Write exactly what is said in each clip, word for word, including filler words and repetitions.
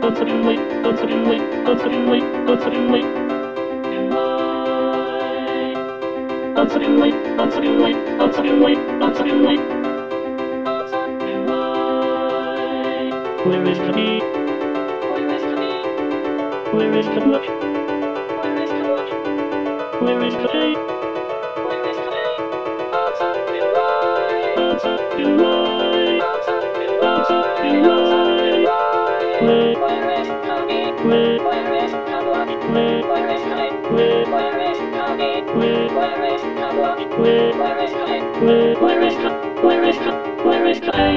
Uncertainly, uncertainly, uncertainly, uncertainly. Uncertainly, uncertainly, uncertainly, uncertainly. Where is Kabi? Where is Kabi? Where is Kabuch? Where is Kabuch? Where is Kabi? Where is Kabi? Answer in line. Answer in line. Answer in line. Where? Where is Kabi? Where? Where is Kabuch? Where? Where is Kabi? Where? Where is Kabi? Where? Where is Kabuch? Where? Where is Kabi? Where? Where is Kabi? Where is Kabi? Where is Kabi?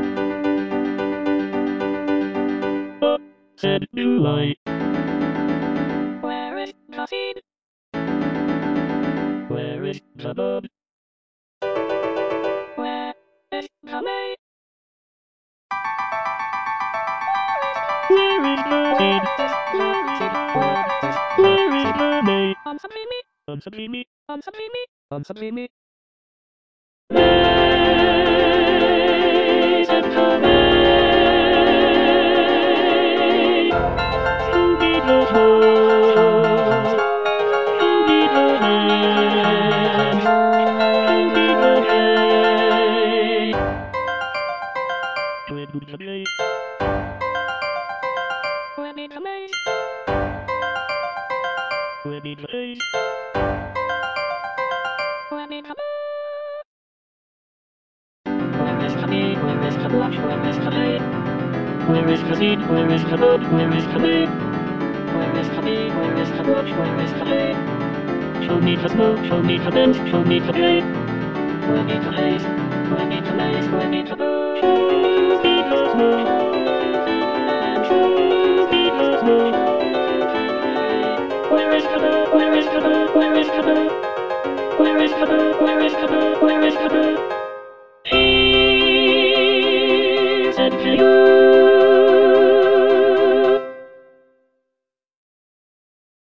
Said new light. Where is Kasid? Where is Kabod? Where is Kamei? Where is Kasid? Where is Where is Kamei? Answer me. Answer me. Answer me. Answer me. They said Kamei. Show me the hole. Show me the hand. Show me the hand. Where do the Kamei? Where be Kamei? Where be Kamei? Where be Kamei? Where is Kabi? Where is Kabuch? Where is Kabi? Where is Kasid? Where is Kabod? Where is Kabi? Where is Kabi? Where is Kabuch? Where is Kabi? Show me Kasmo, show me Kabent, show me Kabi. Where be Kabes? Where be Kabes? Where be Kabo? Show me Kasmo. Show me Kasmo. Where is Kabo? Where is Kabo? Where is Kabo? Where is Kabo? Where is Kabo? Where is Kabo? He said to you.